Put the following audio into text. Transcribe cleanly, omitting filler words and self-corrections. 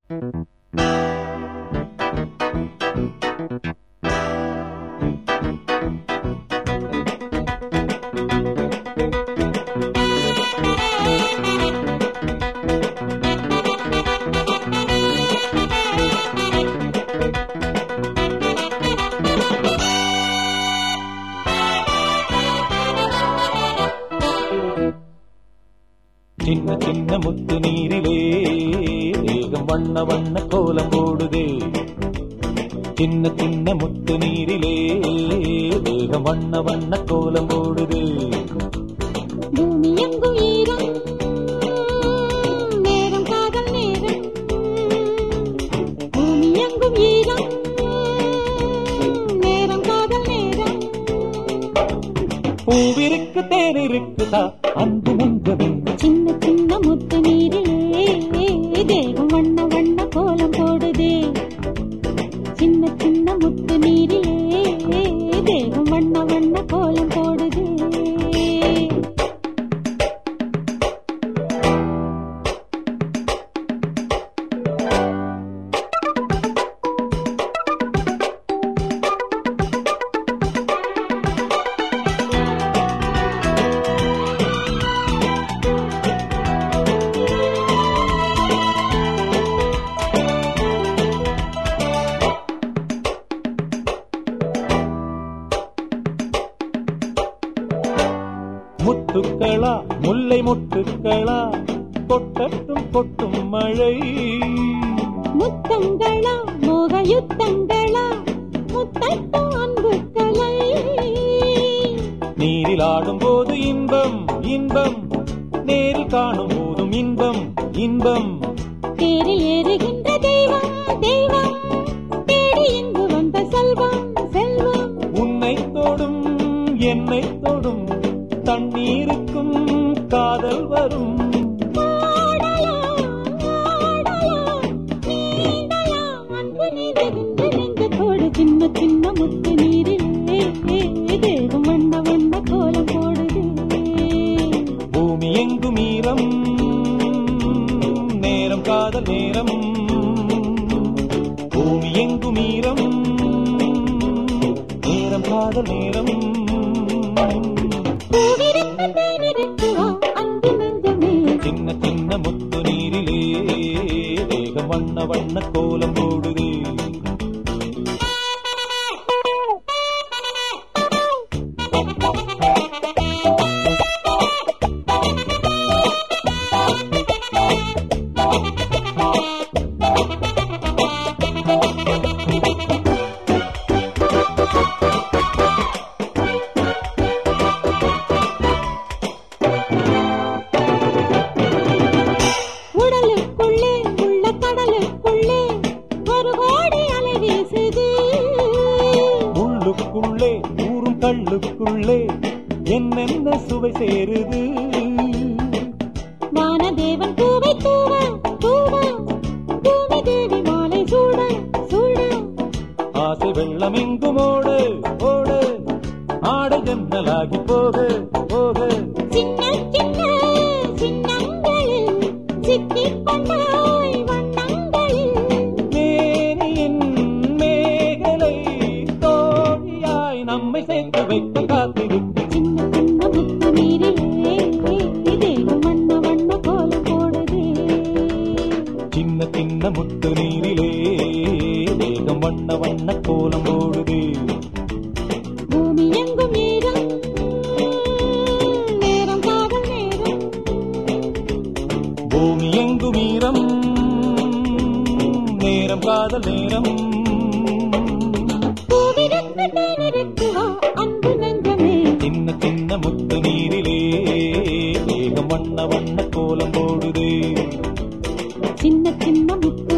சின்ன சின்ன முத்து நீரிலே தேகம் வண்ண வண்ண கோலம் போடுதே. சின்ன சின்ன முத்து நீரிலே தேகம் வண்ண வண்ண கோலம் போடுதே. பூமி எங்கும் ஈரம், நேரம் காதல் நேரம். பூமி எங்கும் ஈரம், நேரம் காதல் நேரம். பூவிருக்கு தேர் இருக்குதா அன்பு நெஞ்சமே. சின்ன சின்ன முத்து நீரிலே தேகம் வண்ண வண்ண கோலம் போடுதே. சின்ன சின்ன முத்து நீரிலே தேகம் வண்ண வண்ண கோலம் போடுதே. முத்துக்களா முல்லை முத்துக்களா கொட்டட்டும் கொட்டும் மழை. முத்தங்களா மோக யுத்தங்களா முத்தட்டும் அன்பு கலை. நீரில் ஆடும் போது இன்பம் இன்பம், நேரில் காணும் போதும் இன்பம் இன்பம். தேரில் ஏறுகின்ற தெய்வம் தெய்வம், தேடி இங்கு வந்த செல்வம் செல்வம். உன்னை தொடும் என்னை தொடும் தண்ணீருக்கும் காதல் வரும். சின்ன சின்ன முத்து நீரிலே தேகம் வண்ண வண்ண கோலம் போடுதே. பூமி எங்கும் ஈரம், நேரம் காதல் நேரம். பூமி எங்கும் ஈரம், நேரம் காதல் நேரம். சின்ன சின்ன முத்து நீரிலே தேகம் வண்ண வண்ண கோலம் போடுதே. உள்ளுக்குள்ளே ஊரும் கள்ளுக்குள்ளே என்னென்ன சுவை சேருது. வானதேவன் பூவை தூவ தூவ, பூமி தேவி மாலை சூட சூட. ஆசை வெள்ளம் எங்கும் ஓடு ஓடு, ஆடை ஜன்னலாகி போக போக. சின்ன சின்ன சின்னங்களில் சிக்கிக் கொண்டாய் வண்ணங்களில். மேனியின் மேகலை தோழியாய் நம்மை சேர்த்து வைக்க காத்திருக்கு. சின்ன சின்ன முத்து நீரிலே தேகம் வண்ண வண்ண கோலம் போடுதே. சின்ன சின்ன முத்து நீரிலே தேகம் வண்ண வண்ண கோலம் போடுதே. பூமி எங்கும் ஈரம், நேரம் காதல் நேரம். பூமி எங்கும் ஈரம், நேரம் காதல் நேரம். பூவிருக்கு தேனிருக்கு வா அன்பு நெஞ்சமே. சின்ன சின்ன முத்து நீரிலே தேகம் வண்ண வண்ண கோலம் போடுதே. சின்ன சின்ன முத்து